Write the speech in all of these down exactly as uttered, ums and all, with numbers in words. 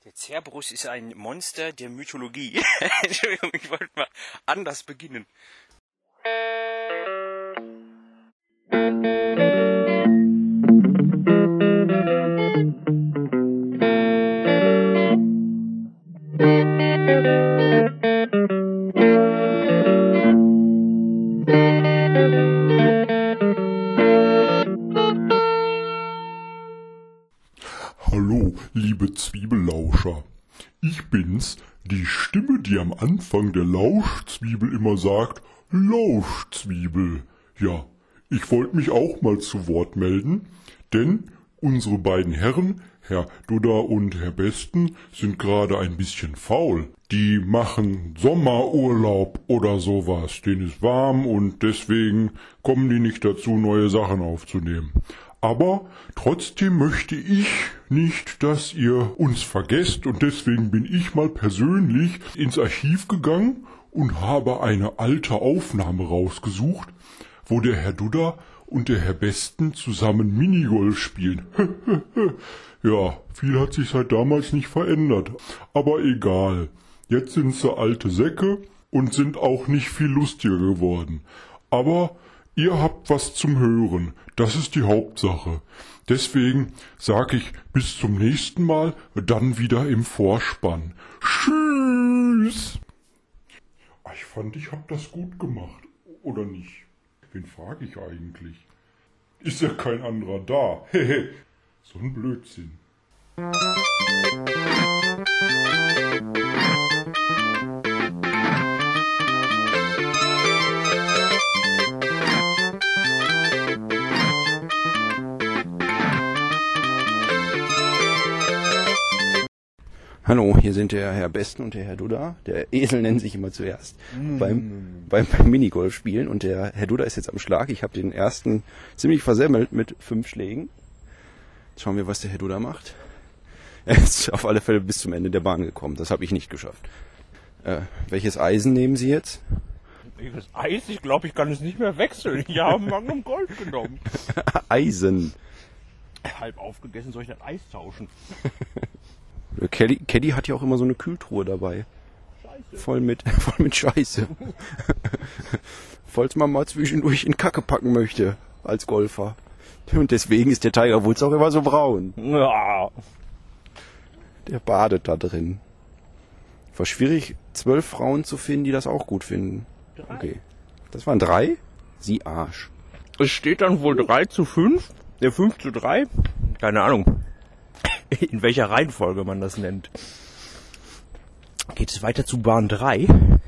Der Cerberus ist ein Monster der Mythologie. Entschuldigung, ich wollte mal anders beginnen. Hallo, liebe Zwiebellauscher. Ich bin's, die Stimme, die am Anfang der Lauschzwiebel immer sagt, Lauschzwiebel. Ja, ich wollte mich auch mal zu Wort melden, denn unsere beiden Herren, Herr Dudda und Herr Besten, sind gerade ein bisschen faul. Die machen Sommerurlaub oder sowas, denen ist warm und deswegen kommen die nicht dazu, neue Sachen aufzunehmen. Aber trotzdem möchte ich nicht, dass ihr uns vergesst und deswegen bin ich mal persönlich ins Archiv gegangen und habe eine alte Aufnahme rausgesucht, wo der Herr Dudda und der Herr Besten zusammen Minigolf spielen. Ja, viel hat sich seit damals nicht verändert, aber egal. Jetzt sind sie alte Säcke und sind auch nicht viel lustiger geworden. Aber ihr habt was zum Hören, das ist die Hauptsache. Deswegen sage ich bis zum nächsten Mal, dann wieder im Vorspann. Tschüss! Ich fand, ich hab das gut gemacht, oder nicht? Wen frage ich eigentlich? Ist ja kein anderer da. Hehe, so ein Blödsinn. Hallo, hier sind der Herr Besten und der Herr Dudda. Der Esel nennt sich immer zuerst mm. beim, beim, beim Minigolf spielen. Und der Herr Dudda ist jetzt am Schlag. Ich habe den ersten ziemlich versemmelt mit fünf Schlägen. Jetzt schauen wir, was der Herr Dudda macht. Er ist auf alle Fälle bis zum Ende der Bahn gekommen. Das habe ich nicht geschafft. Äh, welches Eisen nehmen Sie jetzt? Welches Eis? Ich glaube, ich kann es nicht mehr wechseln. Ich habe Magnum Gold genommen. Eisen. Halb aufgegessen, soll ich das Eis tauschen? Caddy, Caddy hat ja auch immer so eine Kühltruhe dabei. Scheiße. Voll mit, voll mit Scheiße. Falls man mal zwischendurch in Kacke packen möchte, als Golfer. Und deswegen ist der Tiger Woods auch immer so braun. Ja. Der badet da drin. War schwierig, zwölf Frauen zu finden, die das auch gut finden. Drei. Okay. Das waren drei? Sie Arsch. Es steht dann wohl drei zu fünf. Der fünf zu drei. Keine Ahnung. In welcher Reihenfolge man das nennt. Geht es weiter zu Bahn drei.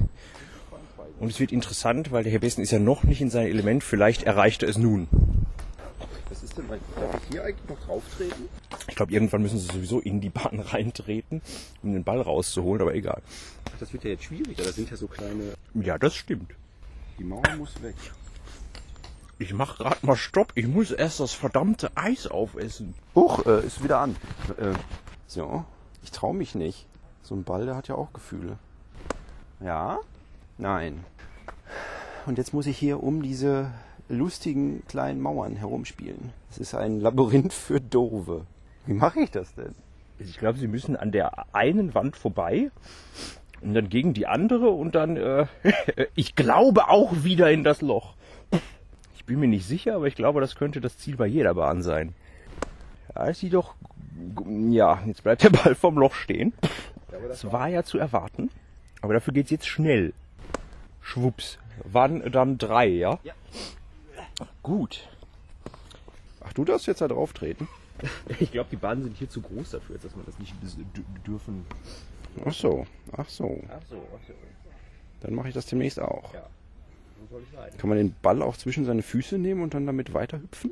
Und es wird interessant, weil der Herr Besten ist ja noch nicht in seinem Element. Vielleicht erreicht er es nun. Was ist denn, darf ich hier eigentlich noch drauf treten? Ich glaube, irgendwann müssen sie sowieso in die Bahn reintreten, um den Ball rauszuholen, aber egal. Ach, das wird ja jetzt schwieriger. Das sind ja so kleine... Ja, das stimmt. Die Mauer muss weg. Ich mach grad mal Stopp. Ich muss erst das verdammte Eis aufessen. Huch, äh, ist wieder an. Äh, so, ich trau mich nicht. So ein Ball, der hat ja auch Gefühle. Ja? Nein. Und jetzt muss ich hier um diese lustigen kleinen Mauern herumspielen. Es ist ein Labyrinth für Dove. Wie mache ich das denn? Ich glaube, sie müssen an der einen Wand vorbei und dann gegen die andere und dann, äh, ich glaube auch wieder in das Loch. Ich bin mir nicht sicher, aber ich glaube, das könnte das Ziel bei jeder Bahn sein. Ja, es sieht doch... Ja, jetzt bleibt der Ball vom Loch stehen. Das war ja zu erwarten. Aber dafür geht's jetzt schnell. Schwupps. Waren dann drei, ja? Ja. Gut. Ach, du darfst jetzt da drauf treten? Ich glaube, die Bahnen sind hier zu groß dafür, dass man das nicht dürfen. Ach so, ach so. Ach so, ach so. Dann mache ich das demnächst auch. Ja. Soll ich sein? Kann man den Ball auch zwischen seine Füße nehmen und dann damit weiterhüpfen?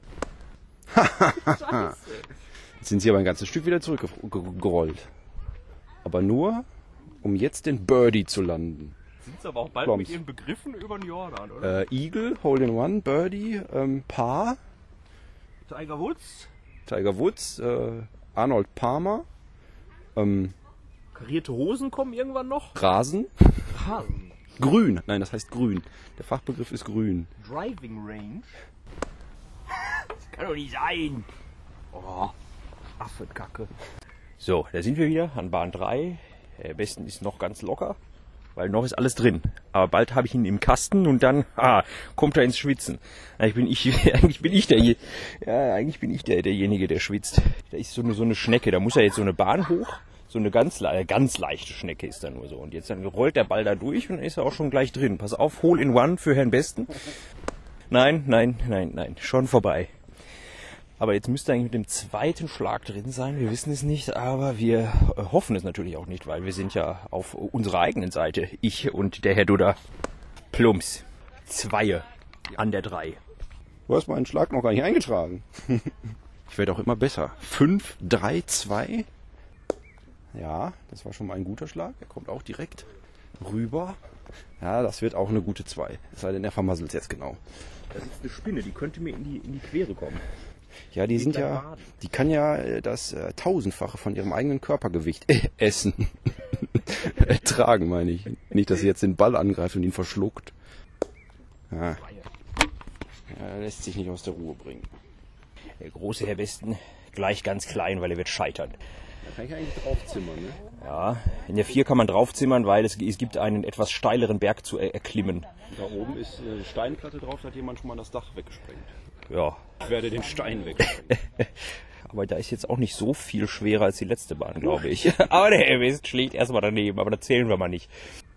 Scheiße. Jetzt sind sie aber ein ganzes Stück wieder zurückgerollt. Aber nur, um jetzt den Birdie zu landen. Sind sie aber auch bald Plumps. mit ihren Begriffen über den Jordan, oder? Äh, Eagle, Hole in One, Birdie, ähm, Par, Tiger Woods. Tiger Woods, äh, Arnold Palmer, ähm, Karierte Hosen kommen irgendwann noch. Rasen, Rasen. Grün, nein, das heißt Grün. Der Fachbegriff ist Grün. Driving Range. Das kann doch nicht sein. Oh, Affenkacke. So, da sind wir wieder an Bahn drei. Der Besten ist noch ganz locker, weil noch ist alles drin. Aber bald habe ich ihn im Kasten und dann ah, kommt er ins Schwitzen. Eigentlich bin ich, eigentlich bin ich der, ja, eigentlich bin ich der, derjenige, der schwitzt. Da ist so eine, so eine Schnecke, da muss er jetzt so eine Bahn hoch. So eine ganz, ganz leichte Schnecke ist da nur so. Und jetzt dann rollt der Ball da durch und dann ist er auch schon gleich drin. Pass auf, Hole in One für Herrn Besten. Nein, nein, nein, nein, schon vorbei. Aber jetzt müsste er eigentlich mit dem zweiten Schlag drin sein. Wir wissen es nicht, aber wir hoffen es natürlich auch nicht, weil wir sind ja auf unserer eigenen Seite. Ich und der Herr Dudda. Plumps. Zweie an der drei. Du hast meinen Schlag noch gar nicht eingetragen. Ich werde auch immer besser. fünf, drei, zwei. Ja, das war schon mal ein guter Schlag. Er kommt auch direkt rüber. Ja, das wird auch eine gute zwei. Es sei denn, er vermasselt es jetzt genau. Das ist eine Spinne, die könnte mir in die, in die Quere kommen. Ja, die sind ja, die kann ja das äh, Tausendfache von ihrem eigenen Körpergewicht äh, essen. Ertragen, meine ich. Nicht, dass sie jetzt den Ball angreift und ihn verschluckt. Ja. Ja, lässt sich nicht aus der Ruhe bringen. Der große Herr Besten gleich ganz klein, weil er wird scheitern. Da kann ich eigentlich draufzimmern, ne? Ja, in der vier kann man draufzimmern, weil es, es gibt einen etwas steileren Berg zu er, erklimmen. Da oben ist eine Steinplatte drauf, da hat jemand schon mal das Dach weggesprengt. Ja. Ich werde den Stein wegsprengen. Aber da ist jetzt auch nicht so viel schwerer als die letzte Bahn, glaube ich. Aber der Herr Besten schlägt erstmal daneben, aber da zählen wir mal nicht.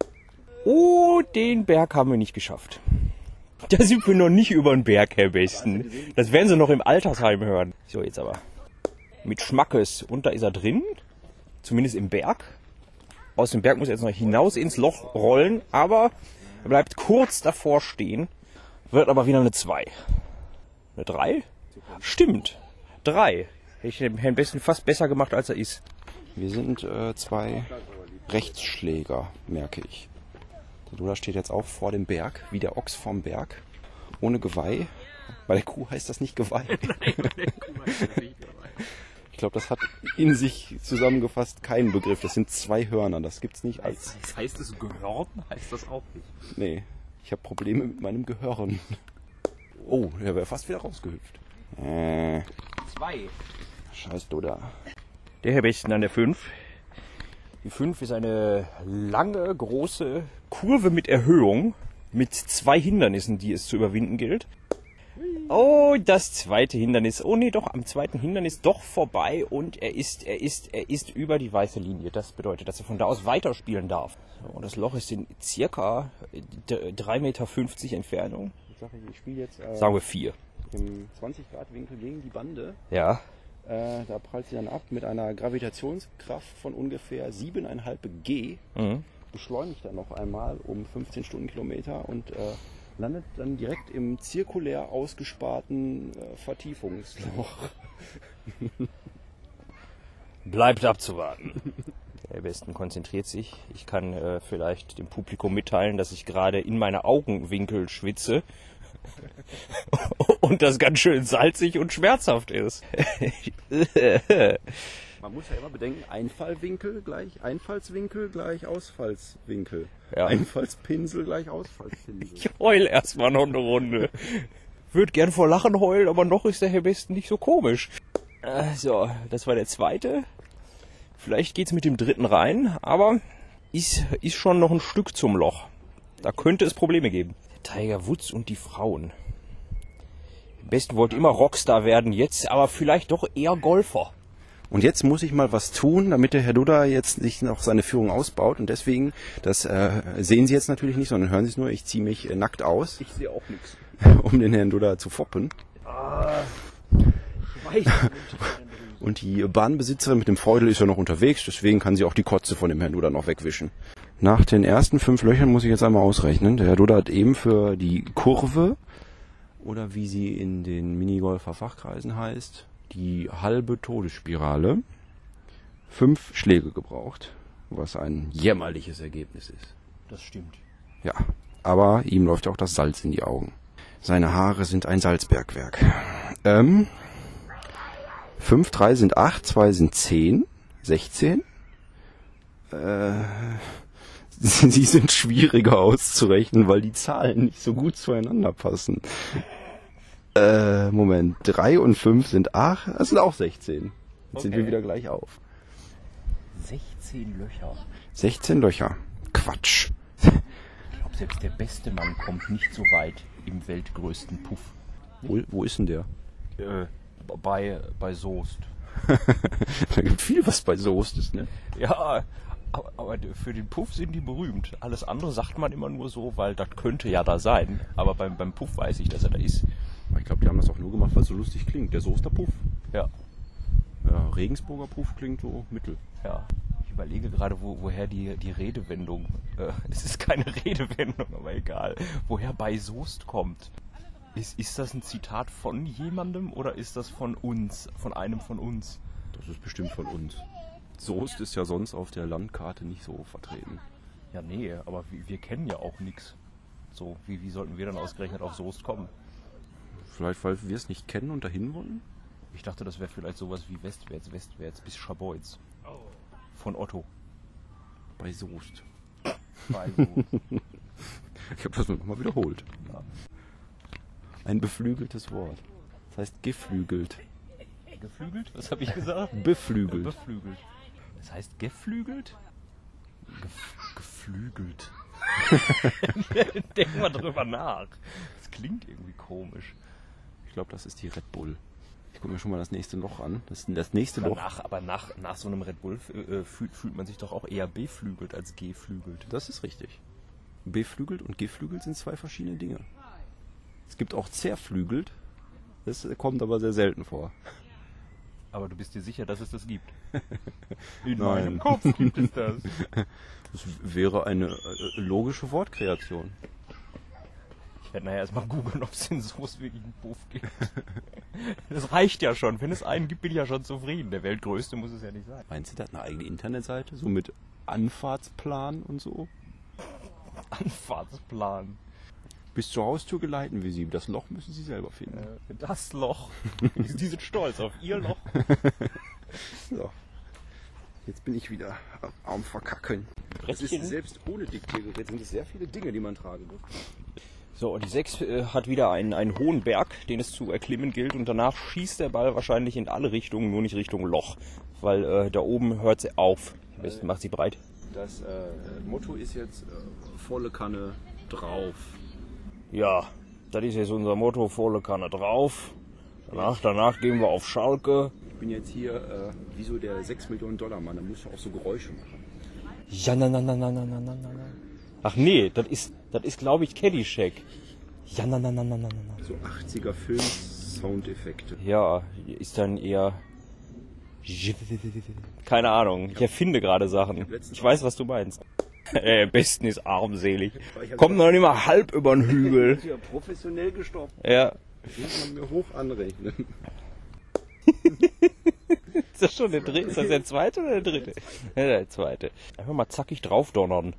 Oh, den Berg haben wir nicht geschafft. Da sind wir noch nicht über den Berg, Herr Besten. Das werden Sie noch im Altersheim hören. So, jetzt aber. Mit Schmackes. Und da ist er drin. Zumindest im Berg. Aus dem Berg muss er jetzt noch hinaus ins Loch rollen. Aber er bleibt kurz davor stehen. Wird aber wieder eine zwei. Eine drei? Stimmt. drei. Hätte ich den Herrn Besten fast besser gemacht, als er ist. Wir sind äh, zwei Rechtsschläger, merke ich. Der Dudda steht jetzt auch vor dem Berg, wie der Ochs vorm Berg. Ohne Geweih. Bei der Kuh heißt das nicht Geweih. Nein, bei der Kuh heißt das nicht Geweih. Ich glaube, das hat in sich zusammengefasst keinen Begriff. Das sind zwei Hörner. Das gibt's nicht als... Das heißt es Gehörn? Heißt das auch nicht? Nee, ich habe Probleme mit meinem Gehörn. Oh, der wäre fast wieder rausgehüpft. Äh, Zwei. Scheiß Dudda. Der Herr Besten an der fünf. Die fünf ist eine lange, große Kurve mit Erhöhung. Mit zwei Hindernissen, die es zu überwinden gilt. Oh, das zweite Hindernis. Oh nee, doch, am zweiten Hindernis doch vorbei und er ist, er ist, er ist über die weiße Linie. Das bedeutet, dass er von da aus weiterspielen darf. So, das Loch ist in circa drei Meter fünfzig Entfernung. Ich sage, ich spiele jetzt äh, sagen wir vier. Im zwanzig Grad Winkel gegen die Bande. Ja. Äh, da prallt sie dann ab mit einer Gravitationskraft von ungefähr sieben Komma fünf G. Mhm. Beschleunigt dann noch einmal um fünfzehn Stundenkilometer und äh, landet dann direkt im zirkulär ausgesparten äh, Vertiefungsloch. Bleibt abzuwarten. Der Besten konzentriert sich. Ich kann äh, vielleicht dem Publikum mitteilen, dass ich gerade in meine Augenwinkel schwitze. Und das ganz schön salzig und schmerzhaft ist. Man muss ja immer bedenken, Einfallwinkel gleich Einfallswinkel gleich Ausfallswinkel. Ja. Einfallspinsel gleich Ausfallspinsel. Ich heul erstmal noch eine Runde. Würde gern vor Lachen heulen, aber noch ist der Herr Besten nicht so komisch. Äh, so, das war der zweite. Vielleicht geht's mit dem dritten rein, aber ist, ist schon noch ein Stück zum Loch. Da könnte es Probleme geben. Tiger Woods und die Frauen. Am besten wollte immer Rockstar werden jetzt, aber vielleicht doch eher Golfer. Und jetzt muss ich mal was tun, damit der Herr Dudda jetzt nicht noch seine Führung ausbaut. Und deswegen, das äh, sehen Sie jetzt natürlich nicht, sondern hören Sie es nur, ich ziehe mich äh, nackt aus. Ich sehe auch nichts. Um den Herrn Dudda zu foppen. Ah, Schweiß. Und die Bahnbesitzerin mit dem Feudel ist ja noch unterwegs, deswegen kann sie auch die Kotze von dem Herrn Dudda noch wegwischen. Nach den ersten fünf Löchern muss ich jetzt einmal ausrechnen. Der Herr Dudda hat eben für die Kurve, oder wie sie in den Minigolfer Fachkreisen heißt, die halbe Todesspirale, fünf Schläge gebraucht, was ein jämmerliches Ergebnis ist. Das stimmt. Ja, aber ihm läuft auch das Salz in die Augen. Seine Haare sind ein Salzbergwerk. Ähm, fünf, drei sind acht, zwei sind zehn, sechzehn. Äh, sie sind schwieriger auszurechnen, weil die Zahlen nicht so gut zueinander passen. Äh, Moment, drei und fünf sind acht, das sind auch sechzehn. Jetzt okay. Sind wir wieder gleich auf. sechzehn Löcher. sechzehn Löcher. Quatsch. Ich glaube, selbst der beste Mann kommt nicht so weit im weltgrößten Puff. Wo, wo ist denn der? Äh, bei, bei Soest. Da gibt viel, was bei Soest ist, ne? Ja, aber, aber für den Puff sind die berühmt. Alles andere sagt man immer nur so, weil das könnte ja da sein. Aber beim, beim Puff weiß ich, dass er da ist. Ich glaube, die haben das auch nur gemacht, weil es so lustig klingt. Der Soester Puff. Ja. Ja, Regensburger Puff klingt so mittel. Ja. Ich überlege gerade, wo, woher die, die Redewendung, äh, es ist keine Redewendung, aber egal, woher bei Soest kommt. Ist, ist das ein Zitat von jemandem oder ist das von uns, von einem von uns? Das ist bestimmt von uns. Soest ist ja sonst auf der Landkarte nicht so vertreten. Ja, nee, aber wir, wir kennen ja auch nichts. So, wie, wie sollten wir dann ausgerechnet auf Soest kommen? Vielleicht, weil wir es nicht kennen und dahin wollen? Ich dachte, das wäre vielleicht sowas wie westwärts, westwärts bis Scharbeutz. Von Otto. Bei Soest. Bei Soest. Ich habe das nochmal wiederholt. Ja. Ein beflügeltes Wort. Das heißt geflügelt. Geflügelt? Was habe ich gesagt? Beflügelt. Beflügelt. Das heißt geflügelt? Gef geflügelt. Denk mal drüber nach. Das klingt irgendwie komisch. Ich glaube, das ist die Red Bull. Ich gucke mir schon mal das nächste Loch an. Das, das nächste Loch. Danach, aber nach, nach so einem Red Bull äh, fühlt, fühlt man sich doch auch eher beflügelt als geflügelt. Das ist richtig. Beflügelt und geflügelt sind zwei verschiedene Dinge. Es gibt auch zerflügelt. Das kommt aber sehr selten vor. Aber du bist dir sicher, dass es das gibt? In Nein. meinem Kopf gibt es das. Das wäre eine äh, logische Wortkreation. Ich werde nachher erstmal googeln, ob es in Soest wirklich einen Puff gibt. Das reicht ja schon. Wenn es einen gibt, bin ich ja schon zufrieden. Der weltgrößte muss es ja nicht sein. Meinst du, der hat eine eigene Internetseite? So mit Anfahrtsplan und so? Anfahrtsplan. Bis zur Haustür geleiten wir sie. Das Loch müssen sie selber finden. Äh, Das Loch. Die sind stolz auf ihr Loch. So. Jetzt bin ich wieder am Verkacken. Es ist, selbst ohne Diktiergerät sind es sehr viele Dinge, die man tragen muss. So, die sechs äh, hat wieder einen, einen hohen Berg, den es zu erklimmen gilt. Und danach schießt der Ball wahrscheinlich in alle Richtungen, nur nicht Richtung Loch. Weil äh, da oben hört sie auf. Am besten macht sie breit. Das äh, Motto ist jetzt äh, volle Kanne drauf. Ja, das ist jetzt unser Motto, volle Kanne drauf. Danach, danach gehen wir auf Schalke. Ich bin jetzt hier äh, wie so der sechs Millionen Dollar Mann, da muss ich auch so Geräusche machen. Ja, na, na, na, na, na, na, na, na. Ach nee, das ist, das ist glaube ich Caddyshack. Ja, na, na, na, na, na, na. So achtziger Film-Soundeffekte. Ja, ist dann eher... Keine Ahnung, ich erfinde gerade Sachen. Ich weiß, was du meinst. Äh, besten ist armselig. Kommt noch nicht mal halb über den Hügel. Ja, professionell gestoppt. Ja. Das muss man mir hoch anrechnen. Ist das schon der dritte? Ist das der zweite oder der dritte? Ja, der zweite. Einfach mal zackig draufdonnern.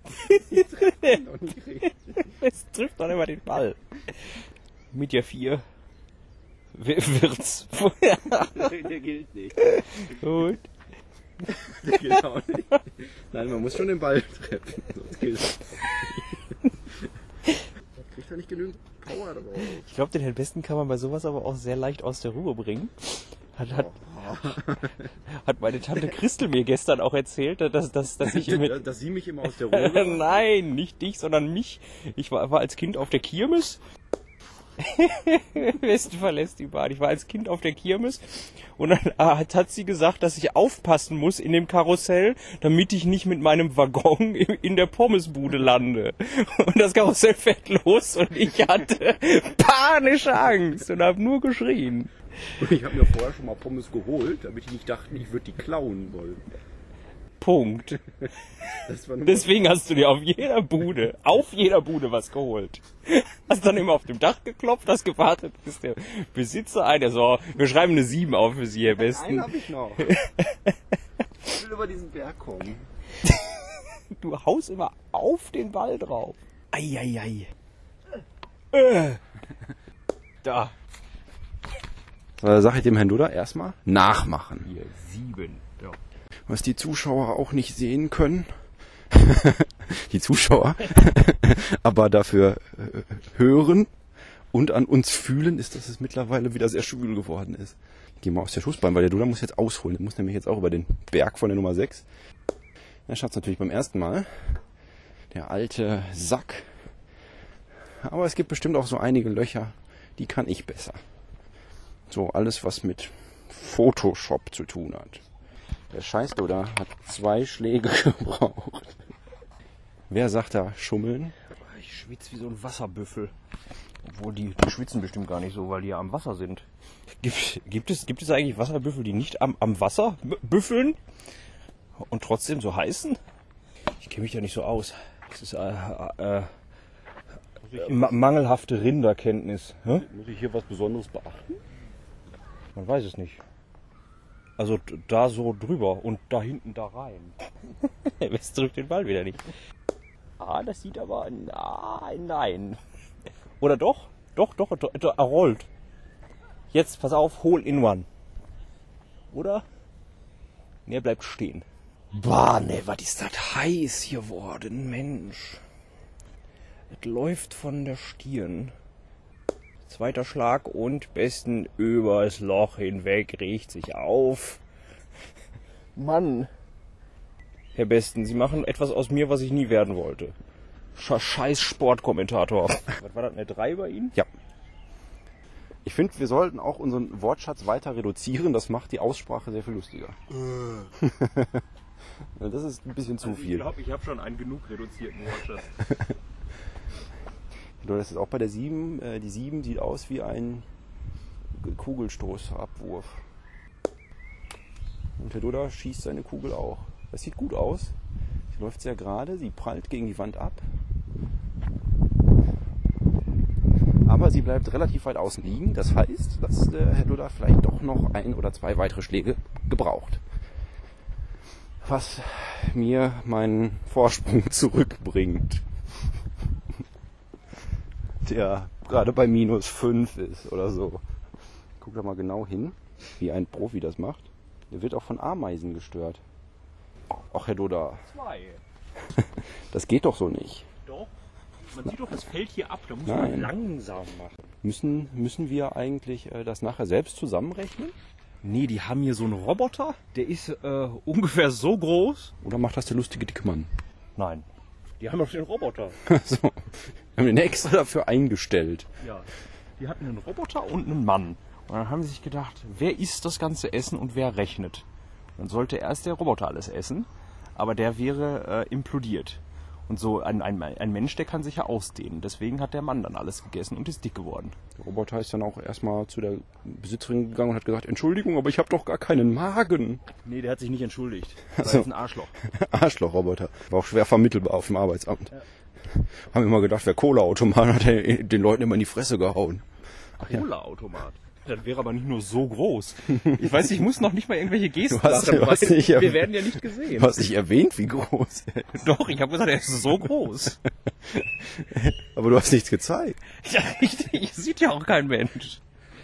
Es trifft doch immer den Ball. Mit der vier wird's. Der gilt nicht. Gut. Der gilt auch nicht. Nein, man muss schon den Ball treffen. Sonst gilt das nicht. Da kriegt er nicht genügend Power drauf. Ich glaube, den besten kann man bei sowas aber auch sehr leicht aus der Ruhe bringen. Hat, hat, hat meine Tante Christel mir gestern auch erzählt, dass, dass, dass ich mit... Dass sie mich immer aus der Ruhe... Nein, nicht dich, sondern mich. Ich war, war als Kind auf der Kirmes. Westen verlässt die Bahn. Ich war als Kind auf der Kirmes und dann hat, hat sie gesagt, dass ich aufpassen muss in dem Karussell, damit ich nicht mit meinem Waggon in der Pommesbude lande. Und das Karussell fährt los und ich hatte panische Angst und habe nur geschrien. Und ich habe mir vorher schon mal Pommes geholt, damit ich nicht dachte, ich würde die klauen wollen. Punkt. Das war nur Deswegen hast du dir auf jeder Bude, auf jeder Bude was geholt. Hast dann immer auf dem Dach geklopft, hast gewartet, bis der Besitzer einer so, wir schreiben eine sieben auf für Sie, Herr Besten. Einen habe ich noch. Ich will über diesen Berg kommen. Du haust immer auf den Ball drauf. Eieiei. Äh. Da. So, sag ich dem Herrn Duda erstmal nachmachen. Hier, sieben. Ja. Was die Zuschauer auch nicht sehen können. Die Zuschauer. Aber dafür äh, hören und an uns fühlen, ist, dass es mittlerweile wieder sehr schwül geworden ist. Geh mal aus der Schussbahn, weil der Duda muss jetzt ausholen. Der muss nämlich jetzt auch über den Berg von der Nummer sechs. Er schafft es natürlich beim ersten Mal. Der alte Sack. Aber es gibt bestimmt auch so einige Löcher, die kann ich besser. So, alles was mit Photoshop zu tun hat. Der scheiß Duda hat zwei Schläge gebraucht. Wer sagt da schummeln? Ich schwitze wie so ein Wasserbüffel. Obwohl die, die schwitzen bestimmt gar nicht so, weil die ja am Wasser sind. Gibt, gibt, es, gibt es eigentlich Wasserbüffel, die nicht am, am Wasser büffeln und trotzdem so heißen? Ich kenne mich da nicht so aus. Das ist äh, äh, äh, ma mangelhafte Rinderkenntnis. Hä? Muss ich hier was Besonderes beachten? Man weiß es nicht. Also da so drüber und da hinten da rein. Jetzt drückt den Ball wieder nicht. Ah, das sieht aber... Nein, nein. Oder doch? Doch, doch, doch, doch, er rollt. Jetzt, pass auf, hole in one. Oder? Ne, er bleibt stehen. Boah, ne, was ist das heiß hier worden, Mensch. Es läuft von der Stirn. Zweiter Schlag und besten übers Loch hinweg, riecht sich auf. Mann. Herr Besten, Sie machen etwas aus mir, was ich nie werden wollte. Scheiß Sportkommentator. Was war das, eine drei bei Ihnen? Ja. Ich finde, wir sollten auch unseren Wortschatz weiter reduzieren. Das macht die Aussprache sehr viel lustiger. Das ist ein bisschen zu Also viel. Ich glaube, ich habe schon einen genug reduzierten Wortschatz. Das ist auch bei der sieben. Äh, die sieben sieht aus wie ein Kugelstoßabwurf. Und der Duda schießt seine Kugel auch. Das sieht gut aus. Sie läuft sehr gerade, sie prallt gegen die Wand ab. Aber sie bleibt relativ weit außen liegen. Das heißt, dass der Herr Duda vielleicht doch noch ein oder zwei weitere Schläge gebraucht. Was mir meinen Vorsprung zurückbringt. Der gerade bei minus fünf ist oder so. Guck da mal genau hin, wie ein Profi das macht. Der wird auch von Ameisen gestört. Ach, Herr Duda. Zwei. Das geht doch so nicht. Doch. Man sieht doch das Feld hier ab. Da muss Nein. man langsam machen. Müssen, müssen wir eigentlich äh, das nachher selbst zusammenrechnen? Nee, die haben hier so einen Roboter. Der ist äh, ungefähr so groß. Oder macht das der lustige dicke Mann? Nein. Die haben doch den Roboter. So. Wir haben den extra dafür eingestellt. Ja. Die hatten einen Roboter und einen Mann. Und dann haben sie sich gedacht, wer isst das ganze Essen und wer rechnet? Dann sollte erst der Roboter alles essen, aber der wäre äh, implodiert. Und so ein, ein, ein Mensch, der kann sich ja ausdehnen. Deswegen hat der Mann dann alles gegessen und ist dick geworden. Der Roboter ist dann auch erstmal zu der Besitzerin gegangen und hat gesagt, Entschuldigung, aber ich habe doch gar keinen Magen. Nee, der hat sich nicht entschuldigt. Das So. ist ein Arschloch. Arschloch-Roboter. War auch schwer vermittelbar auf dem Arbeitsamt. Ja. Haben immer gedacht, wer Cola-Automat hat, der den Leuten immer in die Fresse gehauen. Ach, Cola-Automat. Das wäre aber nicht nur so groß. Ich weiß, ich muss noch nicht mal irgendwelche Gesten Du hast- machen, du hast weil nicht wir erwähnt. werden ja nicht gesehen. Du hast nicht erwähnt, wie groß. Doch, ich habe gesagt, er ist so groß. Aber du hast nichts gezeigt. Ja, richtig. Sieht ja auch kein Mensch.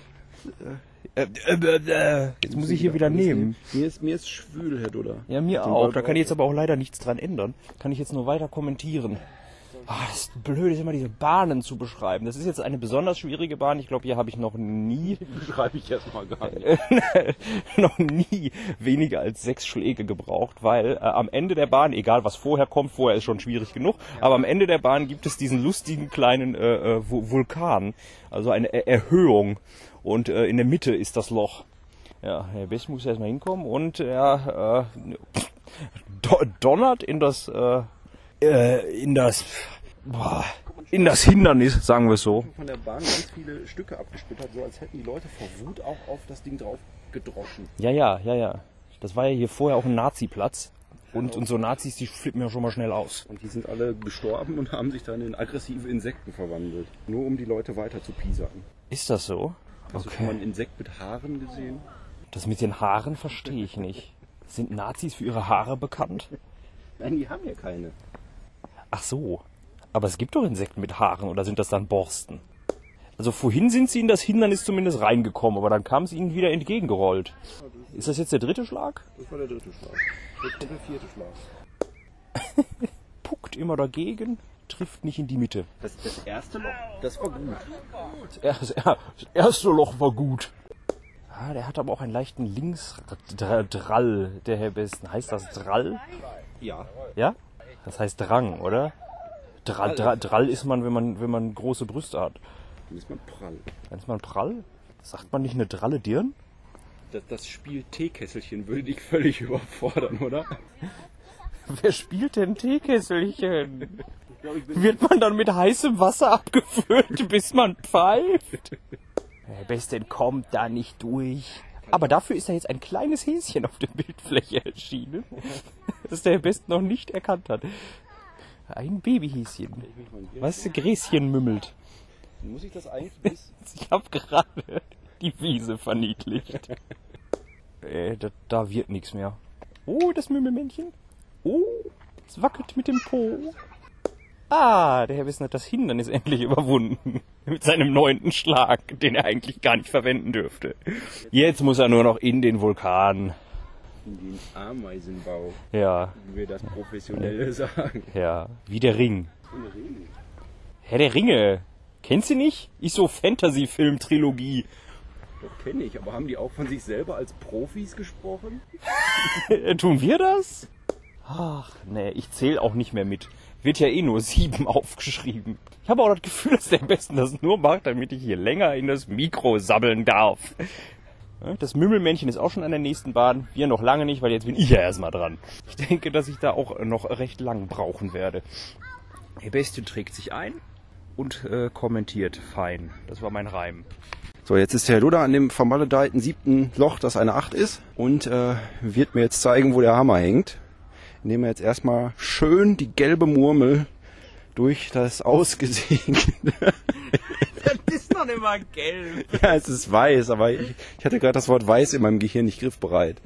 Äh, äh, äh, jetzt muss ich hier wieder nehmen. Mir ist, mir ist schwül, Herr Duda. Ja, mir auch. Da kann ich jetzt aber auch leider nichts dran ändern. Kann ich jetzt nur weiter kommentieren. Ah, das Blöde ist immer, diese Bahnen zu beschreiben. Das ist jetzt eine besonders schwierige Bahn. Ich glaube, hier habe ich noch nie, Beschreibe ich erstmal gar nicht. noch nie weniger als sechs Schläge gebraucht, weil äh, am Ende der Bahn, egal was vorher kommt, vorher ist schon schwierig genug, aber am Ende der Bahn gibt es diesen lustigen kleinen äh, äh, Vulkan, also eine er Erhöhung, und äh, in der Mitte ist das Loch. Ja, Herr Best muss erstmal hinkommen und er äh, do donnert in das äh, äh, in das boah, in das Hindernis, sagen wir es so. Von der Bahn ganz viele Stücke abgesplittert, so als hätten die Leute vor Wut auch auf das Ding drauf gedroschen. Ja, ja, ja, ja. Das war ja hier vorher auch ein Nazi-Platz. Und, und so Nazis, die flippen ja schon mal schnell aus. Und die sind alle gestorben und haben sich dann in aggressive Insekten verwandelt. Nur um die Leute weiter zu piesacken. Ist das so? Hast du schon mal ein Insekt mit Haaren gesehen? Das mit den Haaren verstehe ich nicht. Sind Nazis für ihre Haare bekannt? Nein, die haben ja keine. Ach so. Aber es gibt doch Insekten mit Haaren, oder sind das dann Borsten? Also vorhin sind sie in das Hindernis zumindest reingekommen, aber dann kam es ihnen wieder entgegengerollt. Ist das jetzt der dritte Schlag? Das war der dritte Schlag. Jetzt kommt der vierte Schlag. Puckt immer dagegen, trifft nicht in die Mitte. Das, das erste Loch, das war gut. Das erste Loch war gut. Ah, der hat aber auch einen leichten Linksdrall, der Herr Besten. Heißt das Drall? Ja. Ja? Das heißt Drang, oder? Drall, Drall, Drall ist man, wenn man, wenn man große Brüste hat. Dann ist man prall. Dann ist man prall? Sagt man nicht eine dralle Dirn? Das, das Spiel Teekesselchen würde dich völlig überfordern, oder? Wer spielt denn Teekesselchen? Wird man dann mit heißem Wasser abgefüllt, bis man pfeift? Herr Besten kommt da nicht durch. Aber dafür ist da jetzt ein kleines Häschen auf der Bildfläche erschienen, das der Herr Besten noch nicht erkannt hat. Ein Babyhäschen, was Gräschen mümmelt. Muss ich das eigentlich bis... Ich habe gerade die Wiese verniedlicht. Äh, da, da wird nichts mehr. Oh, das Mümmelmännchen. Oh, es wackelt mit dem Po. Ah, der Herr Besten hat das Hindernis endlich überwunden. Mit seinem neunten Schlag, den er eigentlich gar nicht verwenden dürfte. Jetzt muss er nur noch in den Vulkan. In den Ameisenbau, Ja, wie wir das Professionelle sagen. ja. Wie der Ring. Herr der Ringe. Kennst du nicht? Ist so Fantasy-Film-Trilogie. Doch kenne ich, aber haben die auch von sich selber als Profis gesprochen? Tun wir das? Ach, nee, ich zähle auch nicht mehr mit. Wird ja eh nur sieben aufgeschrieben. Ich habe auch das Gefühl, dass der am besten das nur macht, damit ich hier länger in das Mikro sabbeln darf. Das Mümmelmännchen ist auch schon an der nächsten Bahn. Wir noch lange nicht, weil jetzt bin ich ja erstmal dran. Ich denke, dass ich da auch noch recht lang brauchen werde. Der Beste trägt sich ein und äh, kommentiert fein. Das war mein Reim. So, jetzt ist der Herr Duda an dem vermaledeiten siebten Loch, das eine acht ist, und äh, wird mir jetzt zeigen, wo der Hammer hängt. Indem er jetzt erstmal schön die gelbe Murmel durch das ausgesägte... Das ist noch nicht mal gelb. Ja, es ist weiß, aber ich, ich hatte gerade das Wort weiß in meinem Gehirn nicht griffbereit.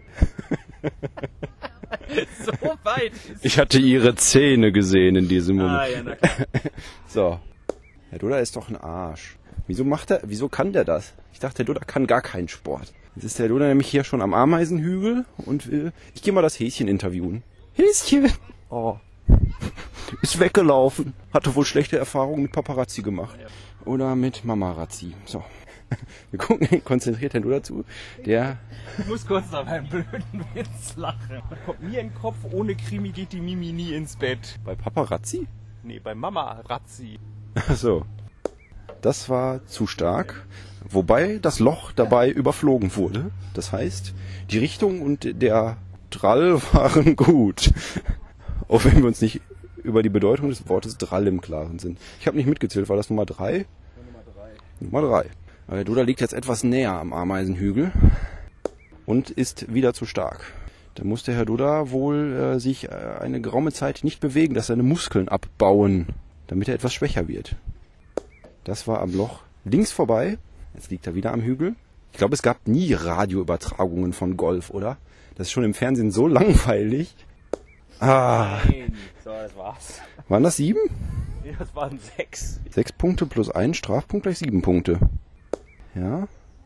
So weit ist Ich hatte ihre Zähne gesehen in diesem Moment. Ah, ja, na klar. So. Herr Duda ist doch ein Arsch. Wieso macht er, wieso kann der das? Ich dachte, Herr Duda kann gar keinen Sport. Jetzt ist der Herr Duda nämlich hier schon am Ameisenhügel und will, ich gehe mal das Häschen interviewen. Häschen! Oh. Ist weggelaufen. Hatte wohl schlechte Erfahrungen mit Paparazzi gemacht. Oder mit Mamarazzi. So. Wir gucken, konzentriert Herr Duda zu. Der, Ich muss kurz nach meinem blöden Witz lachen. Kommt mir in den Kopf, ohne Krimi geht die Mimi nie ins Bett. bei Paparazzi? Nee, bei Mama Razzi. Ach so. Das war zu stark. Wobei das Loch dabei überflogen wurde. Das heißt, die Richtung und der Drall waren gut. Auch wenn wir uns nicht über die Bedeutung des Wortes Drall im Klaren sind. Ich habe nicht mitgezählt, war das Nummer drei? Nummer drei. Nummer drei. Aber der Duda liegt jetzt etwas näher am Ameisenhügel und ist wieder zu stark. Da muss der Herr Duda wohl äh, sich äh, eine geraume Zeit nicht bewegen, dass seine Muskeln abbauen, damit er etwas schwächer wird. Das war am Loch links vorbei. Jetzt liegt er wieder am Hügel. Ich glaube, es gab nie Radioübertragungen von Golf, oder? Das ist schon im Fernsehen so langweilig. Ah, Nein. So, das war's. waren das sieben? Nee, das waren sechs. Sechs Punkte plus ein Strafpunkt gleich sieben Punkte. Ja.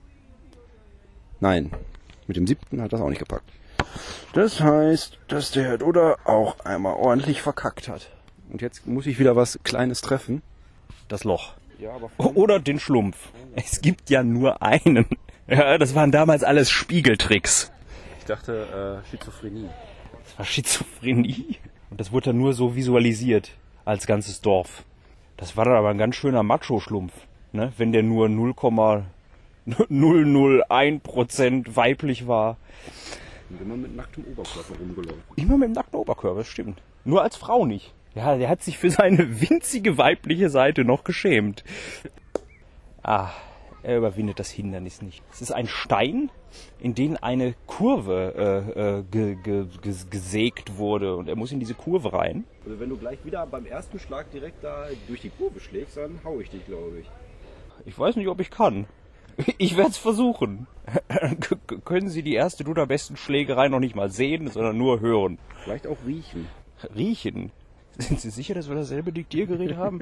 Nein, mit dem siebten hat das auch nicht gepackt. Das heißt, dass der Herr Duda auch einmal ordentlich verkackt hat. Und jetzt muss ich wieder was Kleines treffen. Das Loch. Ja, aber Oder den Schlumpf. Es gibt ja nur einen. Ja, das waren damals alles Spiegeltricks. ich dachte äh, Schizophrenie. Das war Schizophrenie. Und das wurde dann nur so visualisiert als ganzes Dorf. Das war dann aber ein ganz schöner Macho-Schlumpf. Ne? Wenn der nur null Komma null null eins Prozent weiblich war. Und immer mit nacktem Oberkörper rumgelaufen. Immer mit dem nackten Oberkörper, das stimmt. Nur als Frau nicht. Ja, der hat sich für seine winzige weibliche Seite noch geschämt. Ah, er überwindet das Hindernis nicht. Es ist ein Stein, in den eine Kurve äh, äh, ge, ge, ge, gesägt wurde. Und er muss in diese Kurve rein. Also wenn du gleich wieder beim ersten Schlag direkt da durch die Kurve schlägst, dann hau ich dich, glaube ich. Ich weiß nicht, ob ich kann. Ich werde es versuchen. K- können Sie die erste Duda besten Schlägerei noch nicht mal sehen, sondern nur hören. Vielleicht auch riechen. Riechen? Sind Sie sicher, dass wir dasselbe Diktiergerät haben?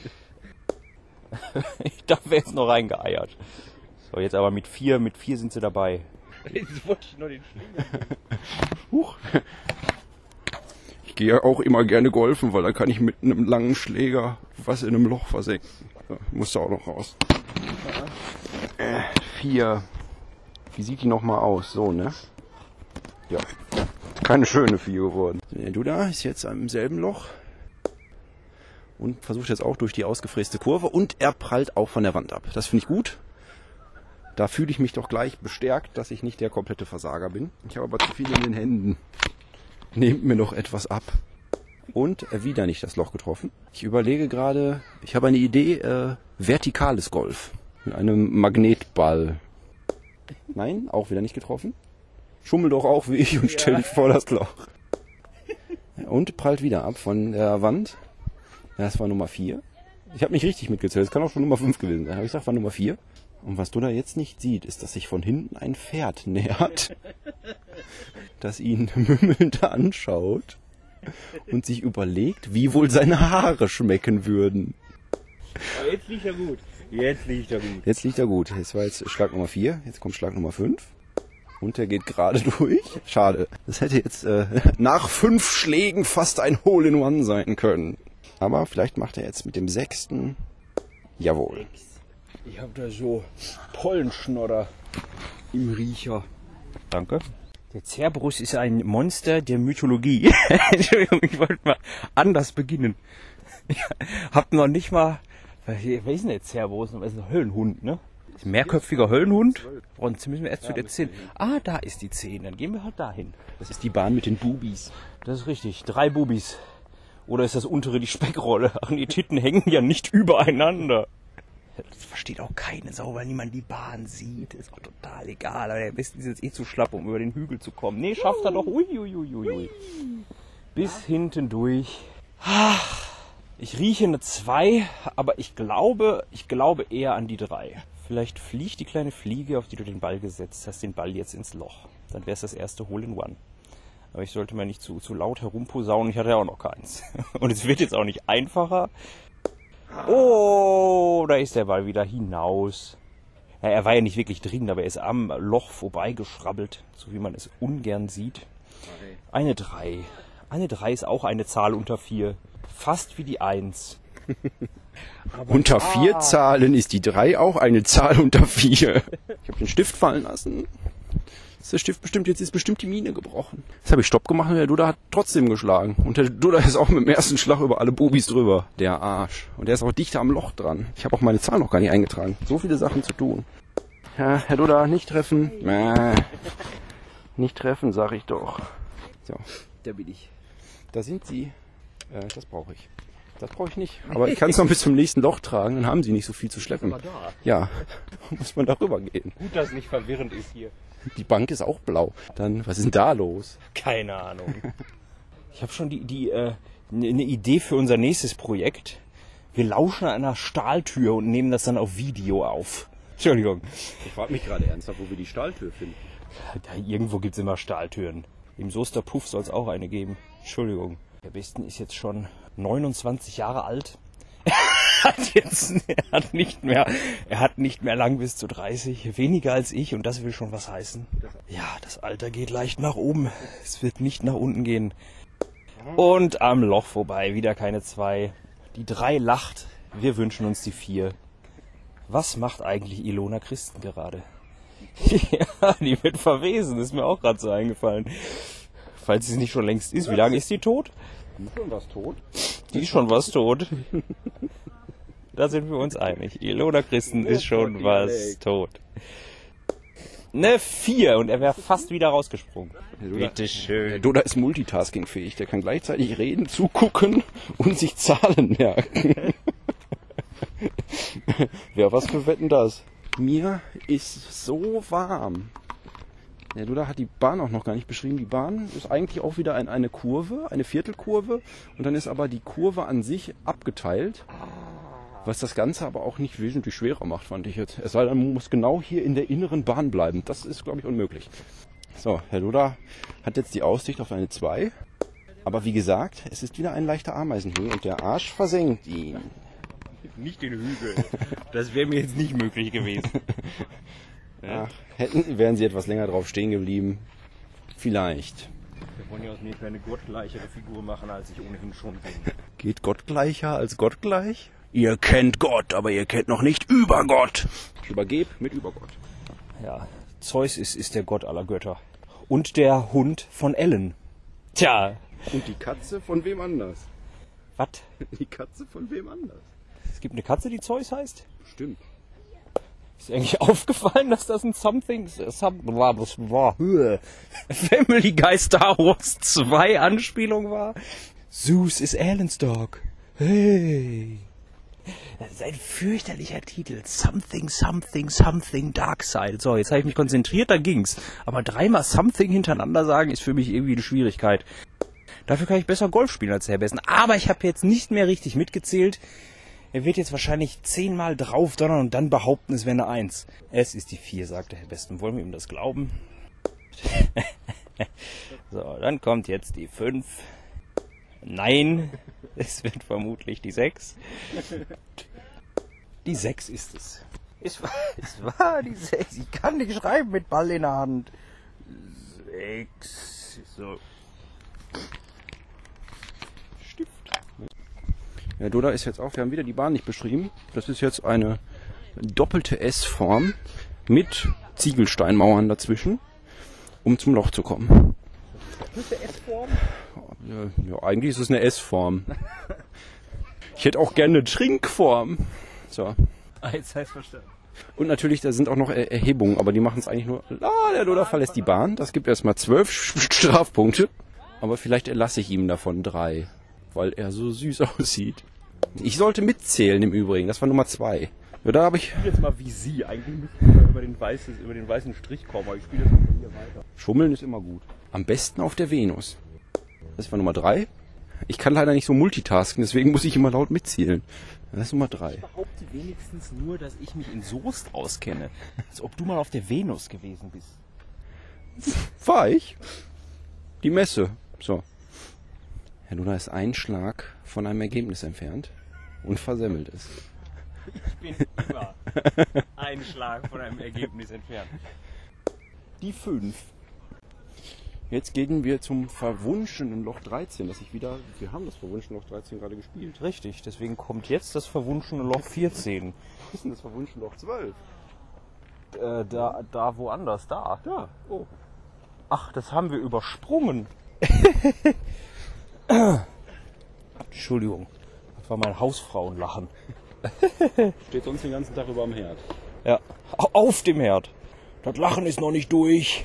Ich dachte, wäre jetzt noch reingeeiert. So, jetzt aber mit vier, mit vier sind sie dabei. Jetzt wollte ich noch den Schläger. Huch. Ich gehe auch immer gerne golfen, weil dann kann ich mit einem langen Schläger was in einem Loch versenken. So, musst du auch noch raus. Äh, vier. Wie sieht die nochmal aus? So, ne? Ja. Keine schöne vier geworden. Der Duda ist jetzt im selben Loch. Und versucht jetzt auch durch die ausgefräste Kurve. Und er prallt auch von der Wand ab. Das finde ich gut. Da fühle ich mich doch gleich bestärkt, dass ich nicht der komplette Versager bin. Ich habe aber zu viel in den Händen. Nehmt mir noch etwas ab. Und wieder nicht das Loch getroffen. Ich überlege gerade, ich habe eine Idee, äh, vertikales Golf. Mit einem Magnetball. Nein, auch wieder nicht getroffen. Schummel doch auch wie ich und stell dich vor das Loch. Und prallt wieder ab von der Wand. Das war Nummer vier. Ich habe nicht richtig mitgezählt, es kann auch schon Nummer fünf gewesen sein. Aber ich sag, war Nummer vier. Und was du da jetzt nicht sieht, ist, dass sich von hinten ein Pferd nähert, das ihn mümmelnd anschaut und sich überlegt, wie wohl seine Haare schmecken würden. Aber jetzt liegt er gut. Jetzt liegt er gut. Jetzt liegt er gut. Jetzt war jetzt Schlag Nummer vier, jetzt kommt Schlag Nummer fünf. Und er geht gerade durch. Schade. Das hätte jetzt äh, nach fünf Schlägen fast ein Hole-in-One sein können. Aber vielleicht macht er jetzt mit dem sechsten. Jawohl. Ich habe da so Pollenschnodder im Riecher. Danke. Der Cerberus ist ein Monster der Mythologie. Entschuldigung, ich wollte mal anders beginnen. Ich hab noch nicht mal... Wer ist denn der Cerberus? Das ist ein Höllenhund, ne? Ein mehrköpfiger Höllenhund. Und jetzt müssen wir erst zu der zehn. Ah, da ist die zehn. Dann gehen wir halt dahin. Das ist die Bahn mit den Bubis. Das ist richtig. Drei Bubis. Oder ist das untere die Speckrolle? Ach, die Titten hängen ja nicht übereinander. Das versteht auch keine Sau, weil niemand die Bahn sieht. Ist auch total egal. Aber der Besten ist jetzt eh zu schlapp, um über den Hügel zu kommen. Nee, schafft er doch. Uiuiuiui. Ui, ui, ui. Bis hinten durch. Ich rieche eine zwei, aber ich glaube, ich glaube eher an die drei. Vielleicht fliegt die kleine Fliege, auf die du den Ball gesetzt hast, den Ball jetzt ins Loch. Dann wäre es das erste Hole-in-One. Aber ich sollte mal nicht zu, zu laut herumposaunen. Ich hatte ja auch noch keins. Und es wird jetzt auch nicht einfacher. Oh, da ist der Ball wieder hinaus. Ja, er war ja nicht wirklich drin, aber er ist am Loch vorbeigeschrabbelt, so wie man es ungern sieht. Eine drei. Eine drei ist auch eine Zahl unter vier. Fast wie die eins. Unter vier ah. Zahlen ist die drei auch eine Zahl unter vier. Ich habe den Stift fallen lassen. Ist der Stift bestimmt, jetzt ist bestimmt die Mine gebrochen. Jetzt habe ich Stopp gemacht und der Duda hat trotzdem geschlagen. Und der Duda ist auch mit dem ersten Schlag über alle Bubis drüber. Der Arsch. Und der ist auch dichter am Loch dran. Ich habe auch meine Zahl noch gar nicht eingetragen. So viele Sachen zu tun. Ja, Herr Duda, nicht treffen. Äh, nicht treffen, sag ich doch. So, da bin ich. Da sind sie. Äh, das brauche ich. Das brauche ich nicht. Aber ich kann es noch bis zum nächsten Loch tragen, dann haben sie nicht so viel zu schleppen. Aber da. Ja, muss man darüber gehen. Gut, dass es nicht verwirrend ist hier. Die Bank ist auch blau. Dann, was ist denn da los? Keine Ahnung. Ich habe schon die, die, äh, eine Idee für unser nächstes Projekt. Wir lauschen an einer Stahltür und nehmen das dann auf Video auf. Entschuldigung. Ich frage mich gerade ernsthaft, wo wir die Stahltür finden. Da, irgendwo gibt's immer Stahltüren. Im Soester Puff soll es auch eine geben. Entschuldigung. Der Besten ist jetzt schon neunundzwanzig Jahre alt. Er hat jetzt, er hat nicht mehr, er hat nicht mehr lang bis zu dreißig, weniger als ich, und das will schon was heißen. Ja, das Alter geht leicht nach oben. Es wird nicht nach unten gehen. Und am Loch vorbei, wieder keine zwei. Die drei lacht. Wir wünschen uns die vier. Was macht eigentlich Ilona Christen gerade? Ja, die wird verwesen, ist mir auch gerade so eingefallen. Falls sie es nicht schon längst ist. Wie lange ist die tot? Die ist schon was tot. Die ist schon was tot. Da sind wir uns einig. Ilona Christen ist schon was tot. Ne, vier. Und er wäre fast wieder rausgesprungen. Bitte schön. Der Duda ist multitaskingfähig. Der kann gleichzeitig reden, zugucken und sich Zahlen merken. Ja, was für Wetten das? Mir ist so warm. Der Duda hat die Bahn auch noch gar nicht beschrieben. Die Bahn ist eigentlich auch wieder ein, eine Kurve, eine Viertelkurve. Und dann ist aber die Kurve an sich abgeteilt. Was das Ganze aber auch nicht wesentlich schwerer macht, fand ich jetzt. Es sei denn, man muss genau hier in der inneren Bahn bleiben. Das ist, glaube ich, unmöglich. So, Herr Duda hat jetzt die Aussicht auf eine zwei. Aber wie gesagt, es ist wieder ein leichter Ameisenhöhe und der Arsch versenkt ihn. Nicht den Hügel. Das wäre mir jetzt nicht möglich gewesen. Ach, hätten, wären sie etwas länger drauf stehen geblieben. Vielleicht. Wir wollen ja aus mir eine gottgleichere Figur machen, als ich ohnehin schon bin. Geht Gott gleicher als Gott gleich? Ihr kennt Gott, aber ihr kennt noch nicht über Gott. Ich übergebe mit über Gott. Ja, Zeus ist, ist der Gott aller Götter. Und der Hund von Ellen. Tja. Und die Katze von wem anders? Was? Die Katze von wem anders? Es gibt eine Katze, die Zeus heißt? Stimmt. Ist dir eigentlich aufgefallen, dass das ein Something, some, das war, Family Guy Star Wars zwei Anspielung war? Zeus ist Alan's Dog. Hey. Das ist ein fürchterlicher Titel. Something, something, something, Darkseid. So, jetzt habe ich mich konzentriert, da ging's. Aber dreimal Something hintereinander sagen, ist für mich irgendwie eine Schwierigkeit. Dafür kann ich besser Golf spielen als der Herr Besten. Aber ich habe jetzt nicht mehr richtig mitgezählt. Er wird jetzt wahrscheinlich zehnmal draufdonnern und dann behaupten, es wäre eine Eins. Es ist die vier, sagt der Herr Besten. Wollen wir ihm das glauben? So, dann kommt jetzt die fünf. Nein, es wird vermutlich die sechs. Die sechs ist es. Es war, es war die sechs. Ich kann nicht schreiben mit Ball in der Hand. sechs. So. Stift. Ja, Doda ist jetzt auch, wir haben wieder die Bahn nicht beschrieben. Das ist jetzt eine doppelte S-Form mit Ziegelsteinmauern dazwischen, um zum Loch zu kommen. Doppelte S-Form? Ja, ja, eigentlich ist es eine S-Form. Ich hätte auch gerne eine Trinkform. So. Ah, jetzt heißt verstanden. Und natürlich, da sind auch noch er Erhebungen, aber die machen es eigentlich nur... Ah, der Doda verlässt die Bahn. Das gibt erstmal zwölf Strafpunkte. Aber vielleicht erlasse ich ihm davon drei, weil er so süß aussieht. Ich sollte mitzählen im Übrigen. Das war Nummer zwei. Ja, da habe ich... Ich spiele jetzt mal wie Sie. Eigentlich müssen wir über den, weißen, über den weißen Strich kommen, aber ich spiele jetzt mal von hier weiter. Schummeln ist immer gut. Am besten auf der Venus. Das war Nummer drei. Ich kann leider nicht so multitasken, deswegen muss ich immer laut mitzählen. Das ist Nummer drei. Ich behaupte wenigstens nur, dass ich mich in Soest auskenne. Als ob du mal auf der Venus gewesen bist. War ich? Die Messe. So. Herr Doda ist ein Schlag von einem Ergebnis entfernt und versemmelt es. Ich bin immer ein Schlag von einem Ergebnis entfernt. Die fünf. Jetzt gehen wir zum verwunschenen Loch dreizehn, das ich wieder... Wir haben das verwunschene Loch dreizehn gerade gespielt. Richtig, deswegen kommt jetzt das verwunschene Loch vierzehn. Was ist denn das verwunschene Loch zwölf? Äh, da, da woanders, da. Da. Oh. Ach, das haben wir übersprungen. Entschuldigung, das war mein Hausfrauenlachen. Steht sonst den ganzen Tag über am Herd. Ja, auf dem Herd. Das Lachen ist noch nicht durch.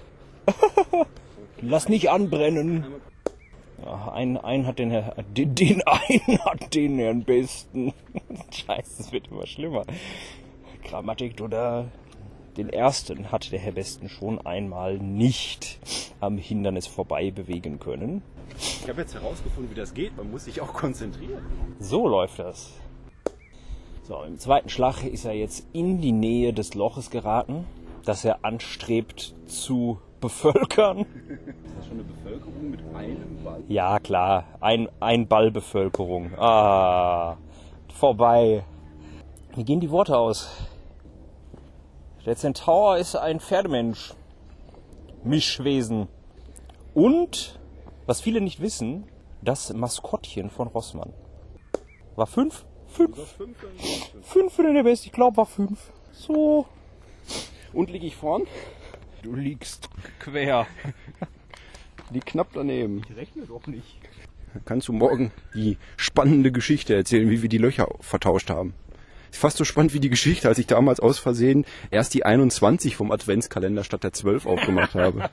Lass nicht anbrennen. Ja, ein, ein hat den, Herr, den, den einen hat den Herrn Besten. Scheiße, es wird immer schlimmer. Grammatik oder den ersten hat der Herr Besten schon einmal nicht am Hindernis vorbei bewegen können. Ich habe jetzt herausgefunden, wie das geht. Man muss sich auch konzentrieren. So läuft das. So, im zweiten Schlag ist er jetzt in die Nähe des Loches geraten, das er anstrebt zu bevölkern. Ist das schon eine Bevölkerung mit einem Ball? Ja, klar. Ein, ein Ballbevölkerung. Ah, vorbei. Wie gehen die Worte aus? Der Zentaur ist ein Pferdemensch. Mischwesen. Und, was viele nicht wissen, das Maskottchen von Rossmann. War fünf? Fünf. Fünf für den der Beste. Ich glaube, war fünf. So. Und liege ich vorn? Du liegst quer. Die knapp daneben. Ich rechne doch nicht. Kannst du morgen die spannende Geschichte erzählen, wie wir die Löcher vertauscht haben? Ist fast so spannend wie die Geschichte, als ich damals aus Versehen erst die einundzwanzig vom Adventskalender statt der zwölf aufgemacht habe.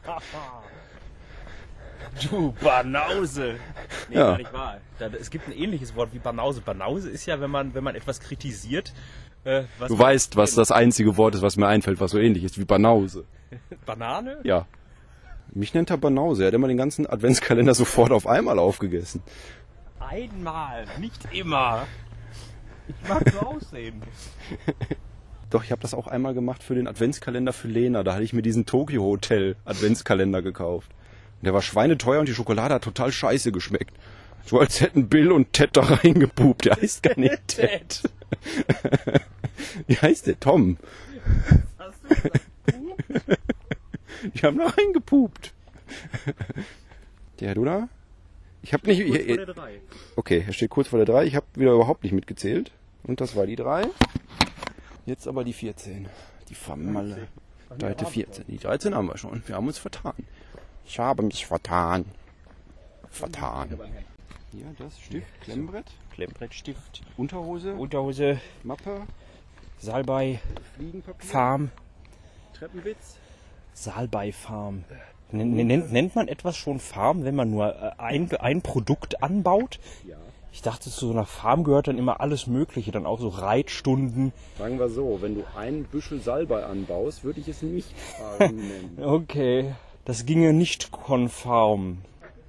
Du Banause. Nee, Ja. gar nicht wahr. Da- Es gibt ein ähnliches Wort wie Banause. Banause ist ja, wenn man, wenn man etwas kritisiert. Äh, was Du weißt, was das einzige Wort ist, was mir einfällt, was so ähnlich ist wie Banause. Banane? Ja. Mich nennt er Banause. Er hat immer den ganzen Adventskalender sofort auf einmal aufgegessen. Einmal, nicht immer. Ich mag so aussehen. Doch, ich habe das auch einmal gemacht für den Adventskalender für Lena. Da hatte ich mir diesen Tokyo Hotel Adventskalender gekauft. Und der war schweineteuer und die Schokolade hat total scheiße geschmeckt. So als hätten Bill und Ted da reingepupt. Der heißt gar nicht Ted. Wie heißt der? Tom. Hast du gesagt? Die haben da reingepupt. Der Herr Doda? Ich habe nicht... Kurz vor der drei. Okay, er steht kurz vor der drei. Ich habe wieder überhaupt nicht mitgezählt. Und das war die drei. Jetzt aber die vierzehn. Die Vermalle. Seite vierzehn. Die dreizehn haben wir schon. Wir haben uns vertan. Ich habe mich vertan. Vertan. Hier, das Stift, Klemmbrett, Klemmbrettstift, Unterhose, Unterhose, Mappe, Salbei, Fliegenpapier, Farm. Treppenwitz. Salbei-Farm. Nennt, nennt man etwas schon Farm, wenn man nur äh, ein, ein Produkt anbaut? Ja. Ich dachte, zu so einer Farm gehört dann immer alles Mögliche, dann auch so Reitstunden. Sagen wir so, wenn du ein Büschel Salbei anbaust, würde ich es nicht Farm nennen. Okay, das ginge nicht konform.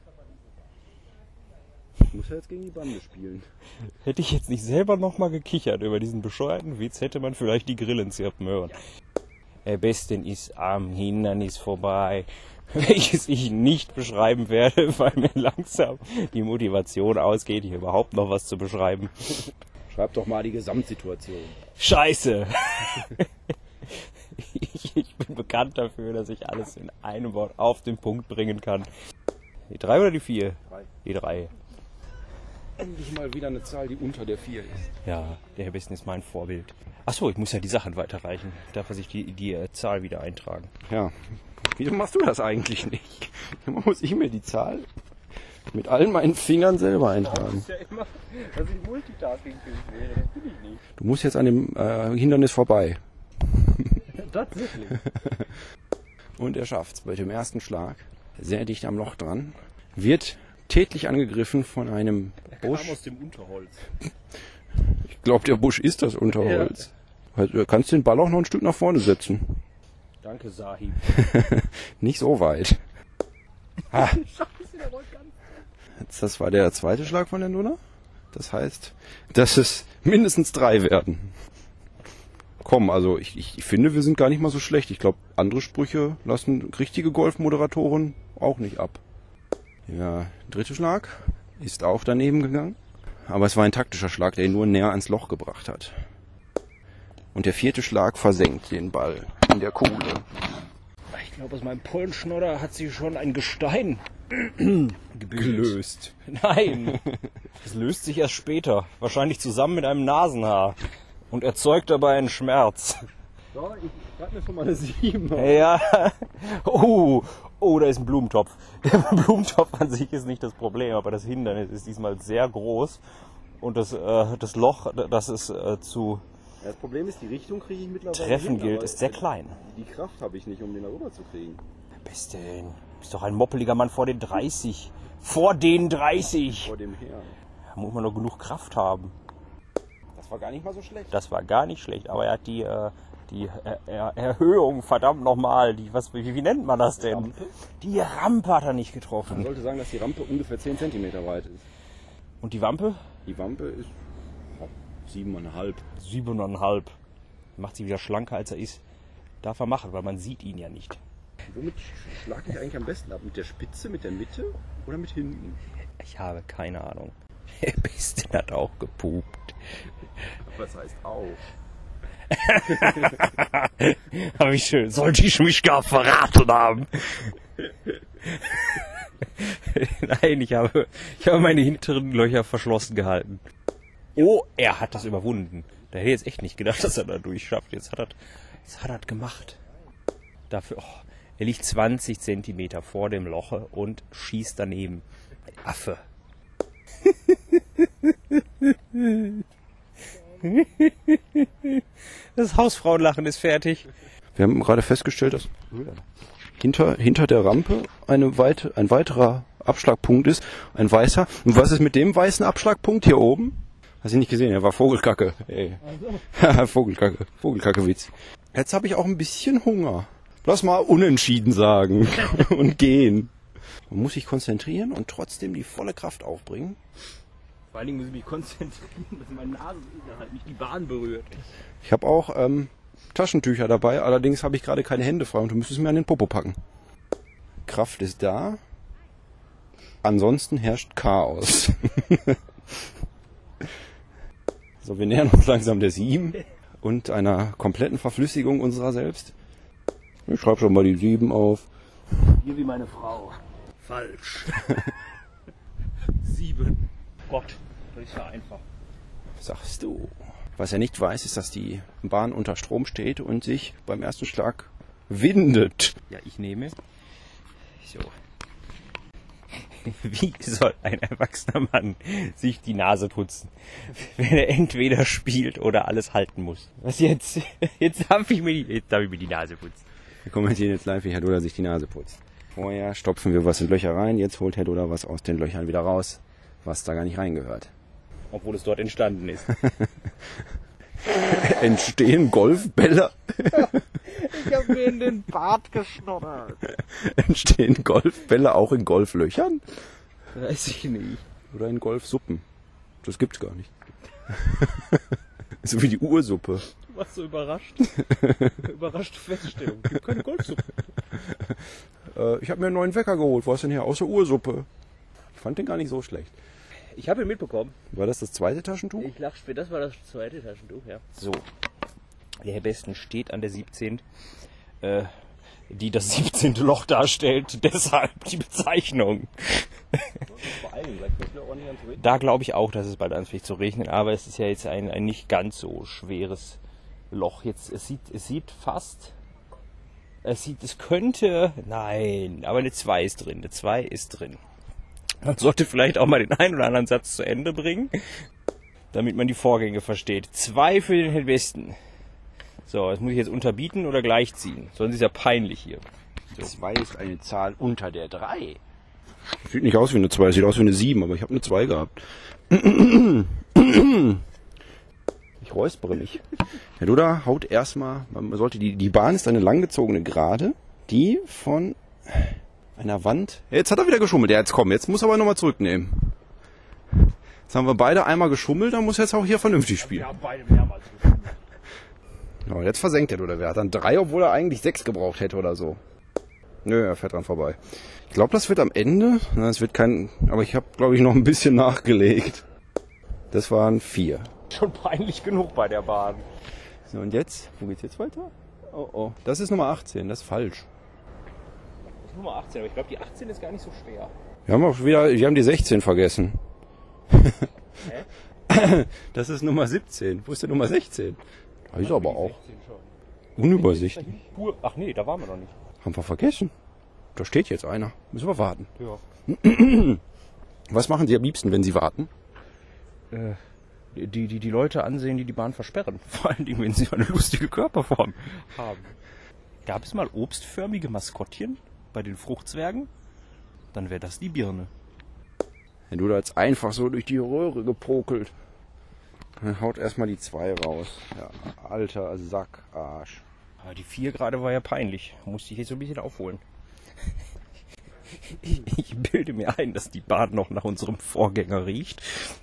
Ich muss ja jetzt gegen die Bande spielen. Hätte ich jetzt nicht selber nochmal gekichert über diesen bescheuerten Witz, hätte man vielleicht die Grillen zirpen hören. Am besten ist am Hindernis vorbei, welches ich nicht beschreiben werde, weil mir langsam die Motivation ausgeht, hier überhaupt noch was zu beschreiben. Schreib doch mal die Gesamtsituation. Scheiße! ich, ich bin bekannt dafür, dass ich alles in einem Wort auf den Punkt bringen kann. Die drei oder die vier? Drei. Die drei. Endlich mal wieder eine Zahl, die unter der vier ist. Ja, der Herr Besten ist mein Vorbild. Achso, ich muss ja die Sachen weiterreichen. Darf er sich die, die äh, Zahl wieder eintragen? Ja. Wieso machst du das eigentlich nicht? Immer muss ich mir die Zahl mit allen meinen Fingern selber eintragen. Das ist ja immer, dass ich Multitasking-fähig wäre. Das bin ich nicht. Du musst jetzt an dem äh, Hindernis vorbei. Tatsächlich. Und er schafft's bei dem ersten Schlag. Sehr dicht am Loch dran. Wird tätlich angegriffen von einem Busch. Kam aus dem Unterholz. Ich glaube, der Busch ist das Unterholz. Ja. Du kannst den Ball auch noch ein Stück nach vorne setzen. Danke, Sahib. Nicht so weit. Ah. Jetzt, das war der zweite Schlag von der Nuna. Das heißt, dass es mindestens drei werden. Komm, also ich, ich, ich finde, wir sind gar nicht mal so schlecht. Ich glaube, andere Sprüche lassen richtige Golfmoderatoren auch nicht ab. Ja, dritter Schlag ist auch daneben gegangen. Aber es war ein taktischer Schlag, der ihn nur näher ans Loch gebracht hat. Und der vierte Schlag versenkt den Ball in der Kuhle. Ich glaube, aus meinem Pollenschnodder hat sie schon ein Gestein Gelöst. Nein, es löst sich erst später. Wahrscheinlich zusammen mit einem Nasenhaar. Und erzeugt dabei einen Schmerz. So, ich schreibe mir schon mal eine sieben. Ja. Oh, oh, da ist ein Blumentopf. Der Blumentopf an sich ist nicht das Problem, aber das Hindernis ist diesmal sehr groß. Und das, äh, das Loch, das es äh, zu Das Problem ist, die Richtung kriege ich mittlerweile treffen hin, gilt, aber ist sehr klein. Die Kraft habe ich nicht, um den da rüber zu kriegen. Bist denn? Bist doch ein moppeliger Mann vor den dreißig. Vor den dreißig. Vor dem her. Da muss man doch genug Kraft haben. Das war gar nicht mal so schlecht. Das war gar nicht schlecht, aber er hat die, äh, die er er Erhöhung, verdammt nochmal, die, was, wie, wie nennt man das denn? Rampe? Die Rampe hat er nicht Man getroffen. sollte sagen, dass die Rampe ungefähr zehn Zentimeter weit ist. Und die Wampe? Die Wampe ist oh, siebeneinhalb. Siebeneinhalb. Macht sie wieder schlanker, als er ist. Darf er machen, weil man sieht ihn ja nicht. Womit schlage ich eigentlich am besten ab? Mit der Spitze, mit der Mitte oder mit hinten? Ich habe keine Ahnung. Der Beste hat auch gepupt. Was heißt auch? Aber wie schön. Sollte ich mich gar verraten haben? Nein, ich habe, ich habe meine hinteren Löcher verschlossen gehalten. Oh, er hat das überwunden. Da hätte ich jetzt echt nicht gedacht, dass er da durchschafft. Jetzt hat er, jetzt hat er das gemacht. Dafür, oh, er liegt zwanzig Zentimeter vor dem Loche und schießt daneben. Affe. Das Hausfrauenlachen ist fertig. Wir haben gerade festgestellt, dass hinter, hinter der Rampe eine weit, ein weiterer Abschlagpunkt ist. Ein weißer. Und was ist mit dem weißen Abschlagpunkt hier oben? Hast du nicht gesehen? Er war Vogelkacke. Ey. Vogelkacke. Vogelkacke-Witz. Jetzt habe ich auch ein bisschen Hunger. Lass mal unentschieden sagen und gehen. Man muss sich konzentrieren und trotzdem die volle Kraft aufbringen. Vor allen Dingen muss ich mich konzentrieren, dass meine Nase halt nicht die Bahn berührt. Ich habe auch ähm, Taschentücher dabei, allerdings habe ich gerade keine Hände frei und du müsstest mir an den Popo packen. Kraft ist da. Ansonsten herrscht Chaos. So, wir nähern uns langsam der sieben und einer kompletten Verflüssigung unserer selbst. Ich schreibe schon mal die sieben auf. Hier wie meine Frau. Falsch. Sieben. Gott, das ist ja einfach. Sagst du. Was er nicht weiß, ist, dass die Bahn unter Strom steht und sich beim ersten Schlag windet. Ja, ich nehme. So. Wie soll ein erwachsener Mann sich die Nase putzen, wenn er entweder spielt oder alles halten muss? Was jetzt? Jetzt darf ich mir die, jetzt darf ich mir die Nase putzen. Wir kommentieren jetzt live, wie Herr Duda sich die Nase putzt. Vorher stopfen wir was in Löcher rein, jetzt holt Herr Duda was aus den Löchern wieder raus, was da gar nicht reingehört. Obwohl es dort entstanden ist. Entstehen Golfbälle? Ich habe mir in den Bart geschnoddert. Entstehen Golfbälle auch in Golflöchern? Weiß ich nicht. Oder in Golfsuppen? Das gibt's gar nicht. So wie die Ursuppe. Du warst so überrascht. Überraschte Feststellung. Gibt keine Golfsuppe. Äh, ich habe mir einen neuen Wecker geholt. Wo hast du denn her? Außer Ursuppe. Ich fand den gar nicht so schlecht. Ich habe ihn mitbekommen. War das das zweite Taschentuch? Ich lach schwer, das war das zweite Taschentuch, ja. So. Der Herr Besten steht an der siebzehn, äh, die das siebzehnte Loch darstellt. Deshalb die Bezeichnung. Da glaube ich auch, dass es bald anfängt zu regnen, aber es ist ja jetzt ein, ein nicht ganz so schweres Loch. Jetzt, es sieht, es sieht fast, es sieht, es könnte, nein, aber eine zwei ist drin, eine zwei ist drin. Man sollte vielleicht auch mal den einen oder anderen Satz zu Ende bringen, damit man die Vorgänge versteht. Zwei für den Herrn Besten. So, das muss ich jetzt unterbieten oder gleichziehen. Sonst ist es ja peinlich hier. So. zwei ist eine Zahl unter der drei. Sieht nicht aus wie eine zwei, sieht aus wie eine sieben, aber ich habe eine zwei gehabt. Ich räuspere mich. Herr Duda haut erstmal, man sollte die, die Bahn ist eine langgezogene Gerade, die von einer Wand. Jetzt hat er wieder geschummelt. Ja, jetzt komm, jetzt muss er aber nochmal zurücknehmen. Jetzt haben wir beide einmal geschummelt, dann muss er jetzt auch hier vernünftig spielen. Wir haben beide mehrmals geschummelt. Ja, jetzt versenkt er, oder wer hat dann drei, obwohl er eigentlich sechs gebraucht hätte oder so. Nö, er fährt dran vorbei. Ich glaube, das wird am Ende, na, es wird kein, aber ich habe, glaube ich, noch ein bisschen nachgelegt. Das waren vier. Schon peinlich genug bei der Bahn. So, und jetzt? Wo geht's jetzt weiter? Oh, oh. Das ist Nummer achtzehn, das ist falsch. Das ist Nummer achtzehn, aber ich glaube, die achtzehn ist gar nicht so schwer. Wir haben auch wieder, wir haben die sechzehn vergessen. Hä? Das ist Nummer siebzehn. Wo ist denn Nummer sechzehn? Da ist aber auch unübersichtlich. Ach nee, da waren wir noch nicht. Haben wir vergessen. Da steht jetzt einer. Müssen wir warten. Ja. Was machen Sie am liebsten, wenn Sie warten? Äh, die, die, die Leute ansehen, die die Bahn versperren. Vor allen Dingen, wenn sie eine lustige Körperform haben. Gab es mal obstförmige Maskottchen bei den Fruchtzwergen? Dann wäre das die Birne. Wenn du da jetzt einfach so durch die Röhre gepokelt. Dann haut erstmal die zwei raus. Ja, alter Sackarsch. Aber die vier gerade war ja peinlich. Musste ich jetzt so ein bisschen aufholen. Ich, ich bilde mir ein, dass die Bahn noch nach unserem Vorgänger riecht.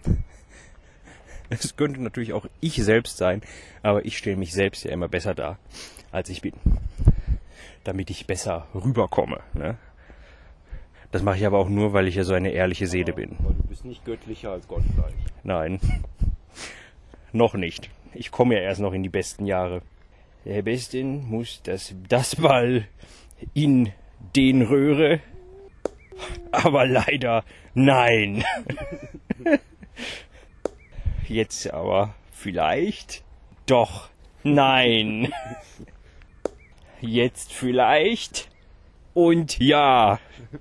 Es könnte natürlich auch ich selbst sein, aber ich stelle mich selbst ja immer besser dar, als ich bin. Damit ich besser rüberkomme. Ne? Das mache ich aber auch nur, weil ich ja so eine ehrliche Seele bin. Aber du bist nicht göttlicher als Gott gleich. Nein, noch nicht. Ich komme ja erst noch in die besten Jahre. Der Besten muss das, das Ball in den Röhre, aber leider nein. Jetzt aber vielleicht doch nein. Jetzt vielleicht und ja.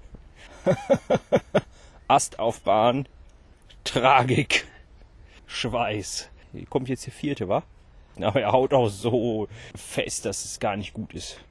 Ast auf Bahn, Tragik, Schweiß. Hier kommt jetzt der vierte, wa? Aber er haut auch so fest, dass es gar nicht gut ist.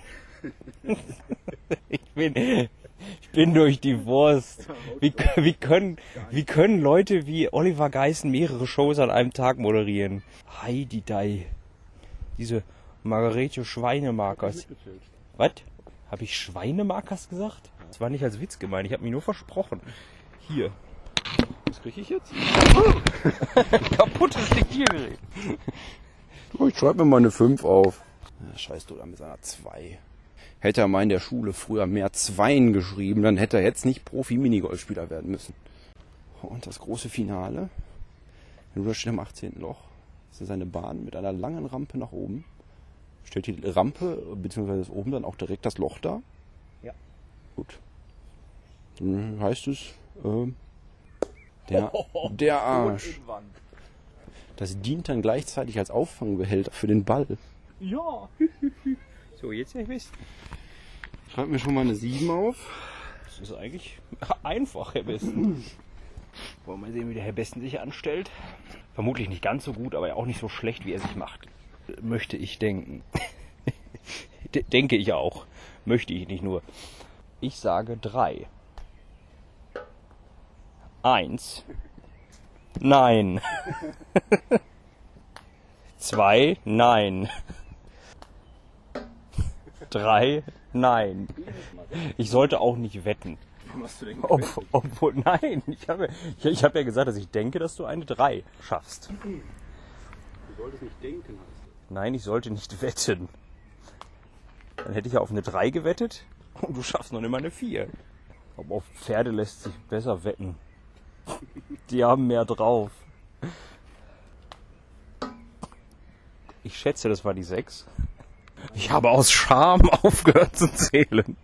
ich, bin, ich bin durch die Wurst. Wie, wie, können, wie können Leute wie Oliver Geissen mehrere Shows an einem Tag moderieren? Heidi Dei. Diese Margarete Schweinemarkers. Was? Habe ich Schweinemarkers gesagt? Das war nicht als Witz gemeint, ich habe mich nur versprochen. Hier. Was kriege ich jetzt? Kaputtes Diktiergerät. Oh, ich schreibe mir mal eine fünf auf. Ja, scheiß du da mit seiner zwei. Hätte er mal in der Schule früher mehr Zweien geschrieben, dann hätte er jetzt nicht Profi-Minigolfspieler werden müssen. Und das große Finale. Du steht am achtzehnten Loch. Das ist eine Bahn mit einer langen Rampe nach oben. Stellt die Rampe bzw. oben dann auch direkt das Loch da? Ja. Gut. Dann heißt es, ähm, der, der Arsch. Das dient dann gleichzeitig als Auffangbehälter für den Ball. Ja. So, jetzt Herr Besten. Schreibt mir schon mal eine sieben auf. Das ist eigentlich einfach, Herr Besten. Wollen wir mal sehen, wie der Herr Besten sich anstellt. Vermutlich nicht ganz so gut, aber auch nicht so schlecht, wie er sich macht. Möchte ich denken. D- denke ich auch. Möchte ich nicht nur. Ich sage drei. Eins. Nein. Zwei. Nein. Drei. Nein. Ich sollte auch nicht wetten. Was du denn Ob, obwohl, nein, ich habe, ich, ich habe ja gesagt, dass ich denke, dass du eine drei schaffst. Du solltest nicht denken, heißt das. Nein, ich sollte nicht wetten. Dann hätte ich ja auf eine drei gewettet und du schaffst noch immer eine vier. Aber auf Pferde lässt sich besser wetten. Die haben mehr drauf. Ich schätze, das war die sechs. Ich habe aus Scham aufgehört zu zählen.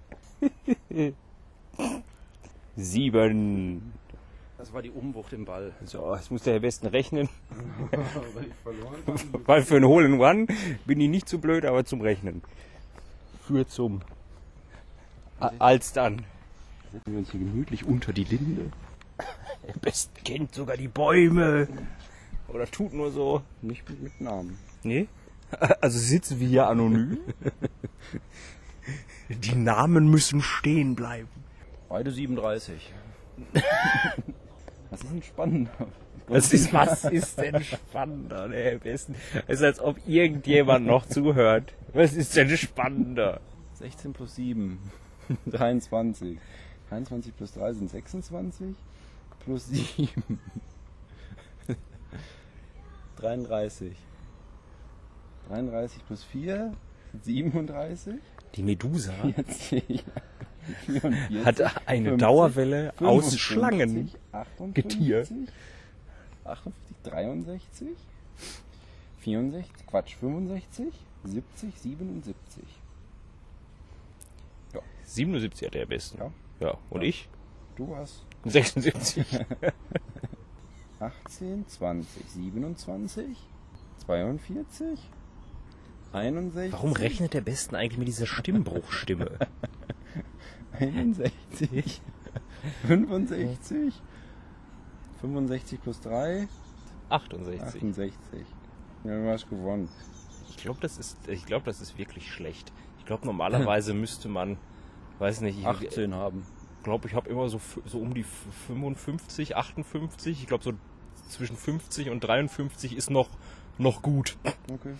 Sieben. Das war die Umwucht im Ball. So, jetzt muss der Herr Besten rechnen. Weil ich verloren habe. Weil für ein Hole in One bin ich nicht zu blöd, aber zum Rechnen. Für zum. A- Als dann. Setzen wir uns hier gemütlich unter die Linde. Der Besten kennt sogar die Bäume. Oder tut nur so. Nicht mit, mit Namen. Nee? Also sitzen wir hier anonym? Die Namen müssen stehen bleiben. Beide siebenunddreißig. Was ist denn spannender? Was ist, was ist denn spannender, der Herr Besten? Es ist, als ob irgendjemand noch zuhört. Was ist denn spannender? sechzehn plus sieben. dreiundzwanzig. dreiundzwanzig plus drei sind sechsundzwanzig. Plus sieben. dreiunddreißig. dreiunddreißig plus vier. siebenunddreißig. Die Medusa vierzig. vierundvierzig. hat eine fünfzig, Dauerwelle aus fünfundfünfzig, Schlangen. achtundfünfzig, Getier. achtundfünfzig, dreiundsechzig, vierundsechzig, Quatsch, fünfundsechzig, siebzig, siebenundsiebzig. siebenundsiebzig hat der Besten. Ja. Ja. Und Ja. ich? Du hast sechsundsiebzig. achtzehn, zwanzig, siebenundzwanzig, zweiundvierzig, einundsechzig. Warum rechnet der Besten eigentlich mit dieser Stimmbruchstimme? einundsechzig, fünfundsechzig, fünfundsechzig plus drei, achtundsechzig. achtundsechzig. Ja, du hast gewonnen. Ich glaube, das ist, ich glaube, das ist wirklich schlecht. Ich glaube, normalerweise müsste man, weiß nicht, ich achtzehn haben. glaube, ich habe immer so, f- so um die f- fünfundfünfzig, achtundfünfzig. Ich glaube, so zwischen fünfzig und dreiundfünfzig ist noch, noch gut. Okay.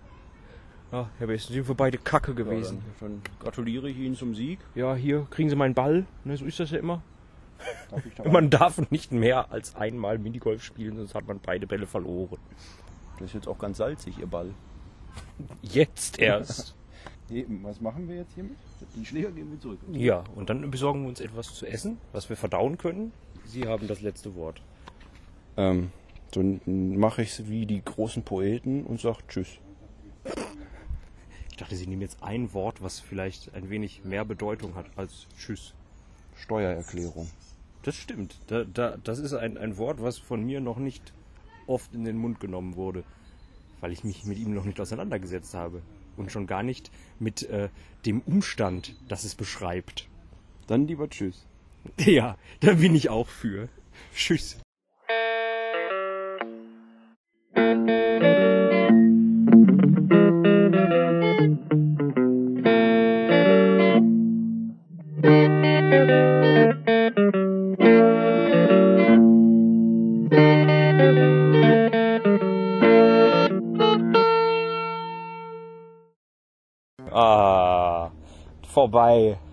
Ja, Herr Besten, sind wir beide kacke gewesen. Ja, dann, dann gratuliere ich Ihnen zum Sieg. Ja, hier kriegen Sie meinen Ball. Ne, so ist das ja immer. Darf ich da Man darf nicht mehr als einmal Minigolf spielen, sonst hat man beide Bälle verloren. Das ist jetzt auch ganz salzig, Ihr Ball. Jetzt erst. Nee, was machen wir jetzt hiermit? Die Schläger geben wir zurück. Ja, und dann besorgen wir uns etwas zu essen, was wir verdauen können. Sie haben das letzte Wort. Ähm, dann mache ich es wie die großen Poeten und sage Tschüss. Ich dachte, Sie nehmen jetzt ein Wort, was vielleicht ein wenig mehr Bedeutung hat als Tschüss. Steuererklärung. Das stimmt. Da, da, das ist ein, ein Wort, was von mir noch nicht oft in den Mund genommen wurde, weil ich mich mit ihm noch nicht auseinandergesetzt habe. Und schon gar nicht mit äh, dem Umstand, das es beschreibt. Dann lieber Tschüss. Ja, da bin ich auch für. Tschüss. Ah, vorbei.